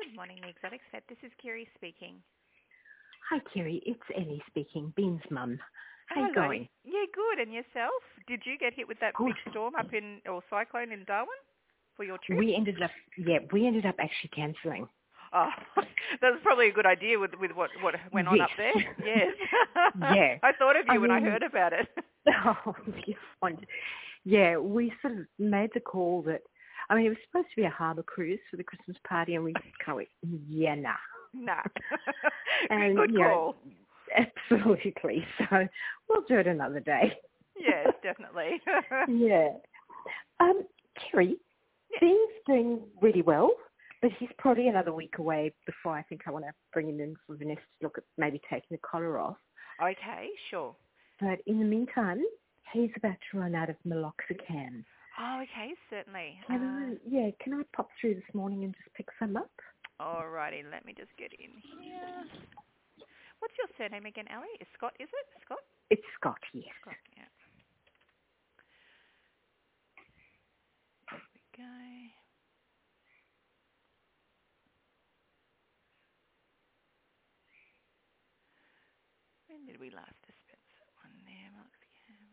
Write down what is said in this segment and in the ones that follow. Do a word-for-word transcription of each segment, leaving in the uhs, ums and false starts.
Good morning, the Exotics Vet. This is Kiri speaking. Hi, Kerry. It's Ellie speaking, Bean's mum. How you Hello. going? Yeah, good. And yourself? Did you get hit with that Good. big storm up in, or cyclone in Darwin for your trip? We ended up, yeah, we ended up actually cancelling. Oh, that was probably a good idea with with what, what went on Yes. up there. Yes. Yeah. I thought of you I when I mean, heard about it. oh, yes, fine. Yeah, we sort of made the call that, I mean, it was supposed to be a harbour cruise for the Christmas party, and we kind of went, yeah, nah. Nah. And, Good you call. know, absolutely. So we'll do it another day. Yes, definitely. Yeah. Um, Kerry, Yes. Bean's doing really well, but he's probably another week away before I think I want to bring him in for Vanessa to look at maybe taking the collar off. Okay, sure. But in the meantime, he's about to run out of meloxicam. Oh, okay, certainly. Can Uh, I, yeah, can I pop through this morning and just pick some up? alrighty, let me just get in here. What's your surname again, Ellie? Is Scott, is it? Scott? It's Scott, yes. Scott, yeah. There we go. When did we last dispense that one there, Meloxicam?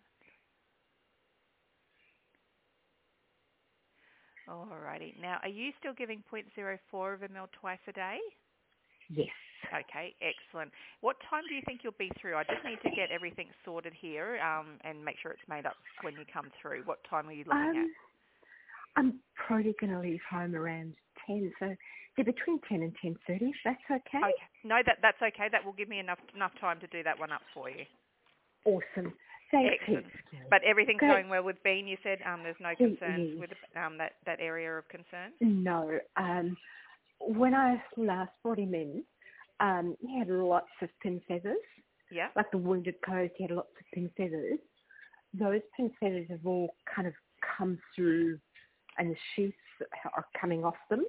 Alrighty. Now, are you still giving zero point zero four of a mil twice a day? Yes. Okay, excellent. What time do you think you'll be through? I just need to get everything sorted here um, and make sure it's made up when you come through. What time are you looking at? Um, I'm probably going to leave home around ten, so they're between ten and ten thirty, if that's okay. Okay. No, that that's okay. That will give me enough enough time to do that one up for you. Awesome. Thanks, Excellent. heaps, Kerry. But everything's Great. going well with Bean. You said um, there's no He concerns is. with um, that that area of concern. No. Um, when I last brought him in, um, he had lots of pin feathers. Yeah. Like the wounded coat, he had lots of pin feathers. Those pin feathers have all kind of come through and the sheaths are coming off them.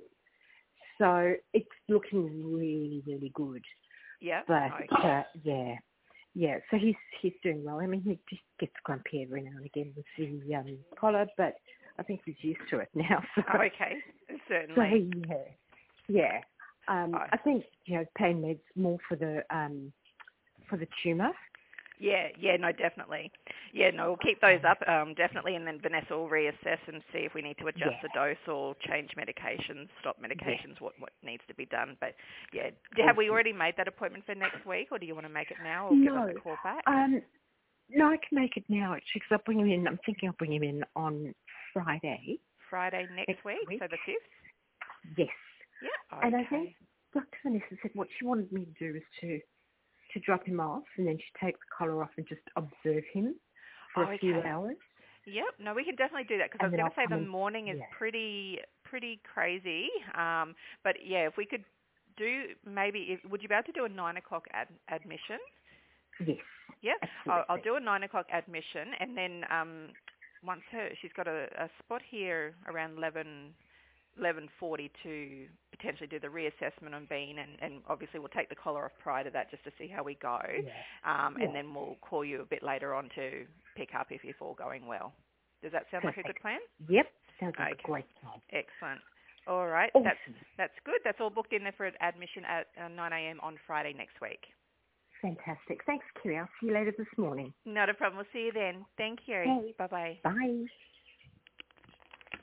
So it's looking really, really good. Yeah. But, Okay. uh, yeah. Yeah, so he's he's doing well. I mean, he just gets grumpy every now and again with the um, collar, but I think he's used to it now. So, Oh, okay. so Certainly. yeah, yeah. Um, Oh. I think you know pain meds more for the um, for the tumour. Yeah. Yeah. No, definitely. Yeah. No, we'll keep those up um, definitely, and then Vanessa will reassess and see if we need to adjust Yeah, the dose or change medications, stop yeah. medications, what what needs to be done. But yeah, do- have we Awesome. already made that appointment for next week, or do you want to make it now, or give us a No, call back? um, no, I can make it now actually because I'll bring him in. I'm thinking I'll bring him in on Friday Friday next next week, week. so the fifth. Yes, Yeah. and I think Okay. Doctor Vanessa said what she wanted me to do was to to drop him off, and then she takes the collar off and just observe him for Oh, a few okay. hours, Yep. No, we can definitely do that because I and was then going I'll to say come the in. morning is Yeah. pretty pretty crazy. Um, but yeah, if we could do maybe, if, would you be able to do a nine o'clock ad, admission? Yes, Yeah, I'll, I'll absolutely. do a nine o'clock admission, and then um, once her, she's got a, a spot here around eleven. eleven forty to potentially do the reassessment on Bean, and, and obviously we'll take the collar off prior to that just to see how we go, Yeah, um, yeah, and then we'll call you a bit later on to pick up if, if all going well. Does that sound like a good perfect. plan? Yep, sounds like a Okay, great plan. excellent. All right, that's Awesome, that's good. That's all booked in there for admission at uh, nine a.m. on Friday next week. fantastic. Thanks, Kiri. I'll see you later this morning. Not a problem. We'll see you then. Thank you. Okay, Bye-bye. bye.